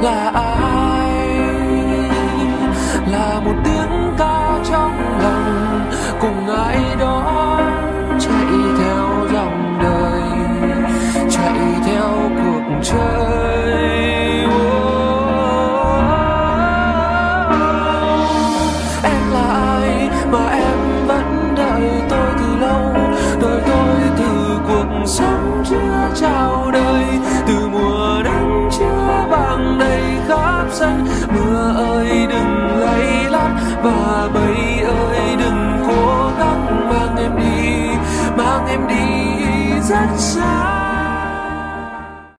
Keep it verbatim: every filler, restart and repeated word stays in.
là ai, là một tiếng ca trong lòng cùng ai đó chạy theo dòng đời, chạy theo cuộc chơi. Em là ai mà em vẫn đợi tôi từ lâu, đợi tôi từ cuộc sống chưa chào đời, từ mùa nắng chưa vàng đầy khắp sân. Mưa ơi đừng lay lắt và bầy ơi đừng cố gắng mang em đi, mang em đi rất xa.